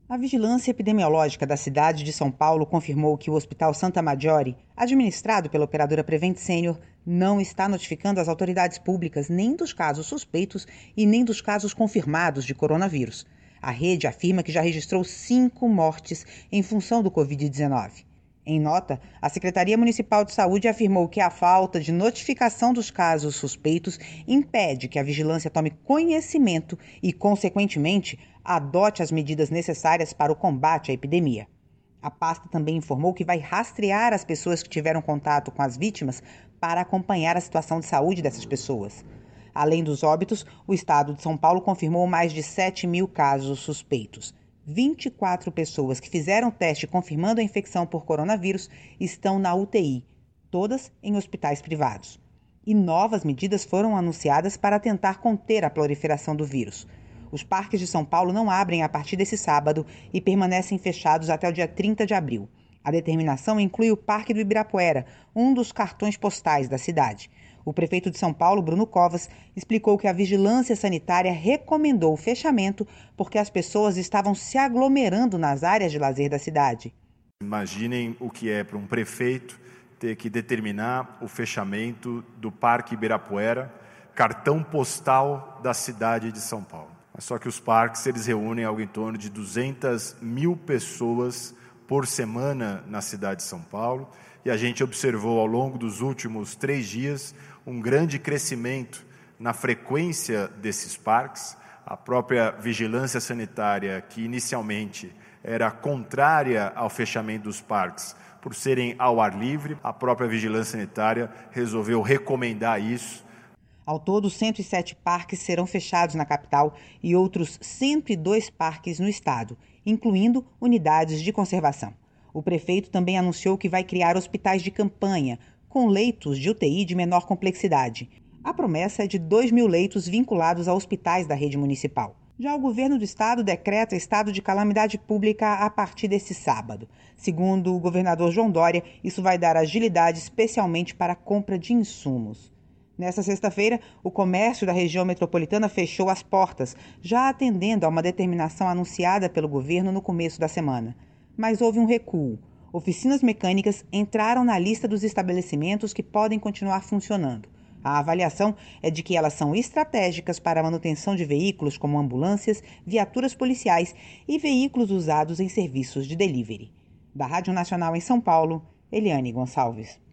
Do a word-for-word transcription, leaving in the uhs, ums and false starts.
A vigilância epidemiológica da cidade de São Paulo confirmou que o Hospital Santa Maggiore, administrado pela operadora Prevent Senior, não está notificando as autoridades públicas nem dos casos suspeitos e nem dos casos confirmados de coronavírus. A rede afirma que já registrou cinco mortes em função do covid dezenove. Em nota, a Secretaria Municipal de Saúde afirmou que a falta de notificação dos casos suspeitos impede que a vigilância tome conhecimento e, consequentemente, adote as medidas necessárias para o combate à epidemia. A pasta também informou que vai rastrear as pessoas que tiveram contato com as vítimas para acompanhar a situação de saúde dessas pessoas. Além dos óbitos, o estado de São Paulo confirmou mais de sete mil casos suspeitos. vinte e quatro pessoas que fizeram teste confirmando a infecção por coronavírus estão na U T I, todas em hospitais privados. E novas medidas foram anunciadas para tentar conter a proliferação do vírus. Os parques de São Paulo não abrem a partir desse sábado e permanecem fechados até o dia trinta de abril. A determinação inclui o Parque do Ibirapuera, um dos cartões postais da cidade. O prefeito de São Paulo, Bruno Covas, explicou que a vigilância sanitária recomendou o fechamento porque as pessoas estavam se aglomerando nas áreas de lazer da cidade. Imaginem o que é para um prefeito ter que determinar o fechamento do Parque Ibirapuera, cartão postal da cidade de São Paulo. Só que os parques eles reúnem algo em torno de duzentas mil pessoas por semana na cidade de São Paulo, e a gente observou ao longo dos últimos três dias um grande crescimento na frequência desses parques. A própria vigilância sanitária, que inicialmente era contrária ao fechamento dos parques, por serem ao ar livre, a própria vigilância sanitária resolveu recomendar isso. Ao todo, cento e sete parques serão fechados na capital e outros cento e dois parques no estado, incluindo unidades de conservação. O prefeito também anunciou que vai criar hospitais de campanha, com leitos de U T I de menor complexidade. A promessa é de dois mil leitos vinculados a hospitais da rede municipal. Já o governo do estado decreta estado de calamidade pública a partir desse sábado. Segundo o governador João Dória, isso vai dar agilidade especialmente para a compra de insumos. Nesta sexta-feira, o comércio da região metropolitana fechou as portas, já atendendo a uma determinação anunciada pelo governo no começo da semana. Mas houve um recuo. Oficinas mecânicas entraram na lista dos estabelecimentos que podem continuar funcionando. A avaliação é de que elas são estratégicas para a manutenção de veículos como ambulâncias, viaturas policiais e veículos usados em serviços de delivery. Da Rádio Nacional em São Paulo, Eliane Gonçalves.